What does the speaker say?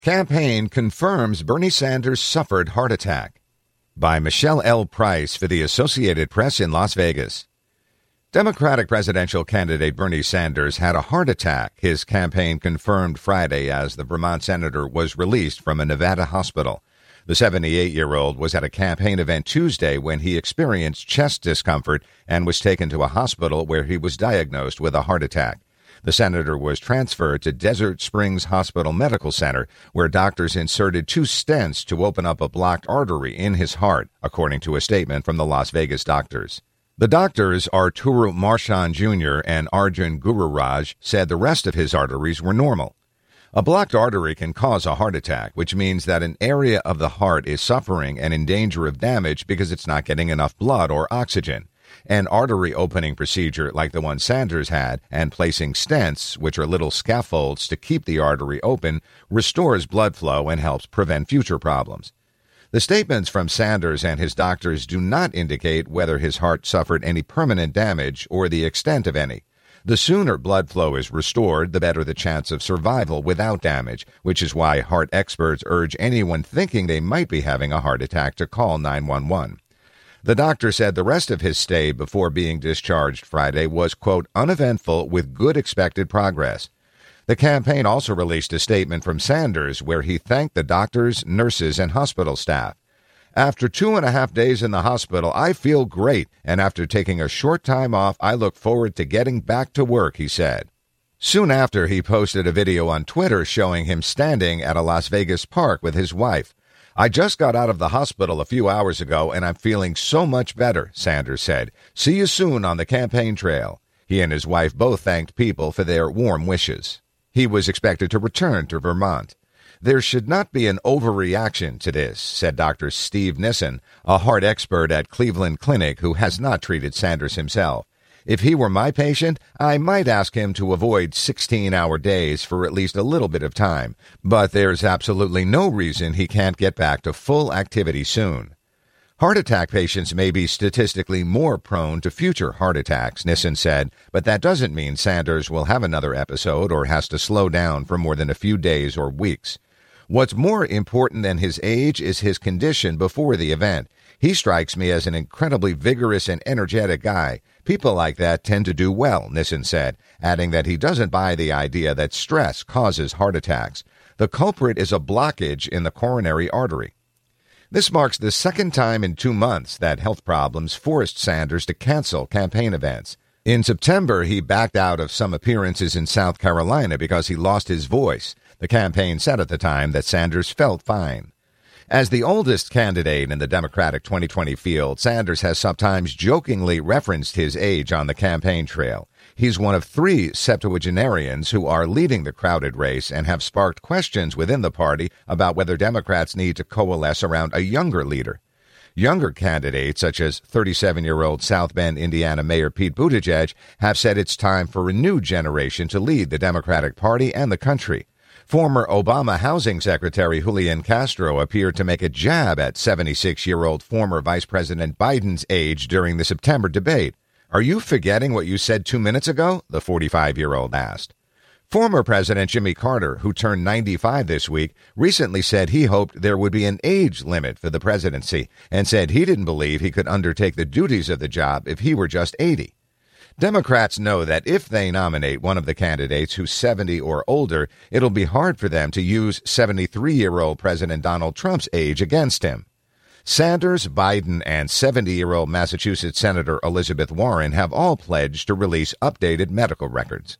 Campaign confirms Bernie Sanders suffered heart attack. By Michelle L. Price for the Associated Press in Las Vegas. Democratic presidential candidate Bernie Sanders had a heart attack, his campaign confirmed Friday as the Vermont senator was released from a Nevada hospital. The 78-year-old was at a campaign event Tuesday when he experienced chest discomfort and was taken to a hospital where he was diagnosed with a heart attack. The senator was transferred to Desert Springs Hospital Medical Center, where doctors inserted 2 stents to open up a blocked artery in his heart, according to a statement from the Las Vegas doctors. The doctors, Arturo Marchand Jr. and Arjun Gururaj, said the rest of his arteries were normal. A blocked artery can cause a heart attack, which means that an area of the heart is suffering and in danger of damage because it's not getting enough blood or oxygen. An artery opening procedure like the one Sanders had and placing stents, which are little scaffolds to keep the artery open, restores blood flow and helps prevent future problems. The statements from Sanders and his doctors do not indicate whether his heart suffered any permanent damage or the extent of any. The sooner blood flow is restored, the better the chance of survival without damage, which is why heart experts urge anyone thinking they might be having a heart attack to call 911. The doctor said the rest of his stay before being discharged Friday was, quote, uneventful with good expected progress. The campaign also released a statement from Sanders where he thanked the doctors, nurses, and hospital staff. After 2.5 days in the hospital, I feel great, and after taking a short time off, I look forward to getting back to work, he said. Soon after, he posted a video on Twitter showing him standing at a Las Vegas park with his wife. I just got out of the hospital a few hours ago, and I'm feeling so much better, Sanders said. See you soon on the campaign trail. He and his wife both thanked people for their warm wishes. He was expected to return to Vermont. There should not be an overreaction to this, said Dr. Steve Nissen, a heart expert at Cleveland Clinic who has not treated Sanders himself. If he were my patient, I might ask him to avoid 16-hour days for at least a little bit of time, but there's absolutely no reason he can't get back to full activity soon. Heart attack patients may be statistically more prone to future heart attacks, Nissen said, but that doesn't mean Sanders will have another episode or has to slow down for more than a few days or weeks. What's more important than his age is his condition before the event. He strikes me as an incredibly vigorous and energetic guy. People like that tend to do well, Nissen said, adding that he doesn't buy the idea that stress causes heart attacks. The culprit is a blockage in the coronary artery. This marks the second time in 2 months that health problems forced Sanders to cancel campaign events. In September, he backed out of some appearances in South Carolina because he lost his voice. The campaign said at the time that Sanders felt fine. As the oldest candidate in the Democratic 2020 field, Sanders has sometimes jokingly referenced his age on the campaign trail. He's one of 3 septuagenarians who are leading the crowded race and have sparked questions within the party about whether Democrats need to coalesce around a younger leader. Younger candidates, such as 37-year-old South Bend, Indiana Mayor Pete Buttigieg, have said it's time for a new generation to lead the Democratic Party and the country. Former Obama Housing Secretary Julian Castro appeared to make a jab at 76-year-old former Vice President Biden's age during the September debate. Are you forgetting what you said 2 minutes ago? The 45-year-old asked. Former President Jimmy Carter, who turned 95 this week, recently said he hoped there would be an age limit for the presidency and said he didn't believe he could undertake the duties of the job if he were just 80. Democrats know that if they nominate one of the candidates who's 70 or older, it'll be hard for them to use 73-year-old President Donald Trump's age against him. Sanders, Biden, and 70-year-old Massachusetts Senator Elizabeth Warren have all pledged to release updated medical records.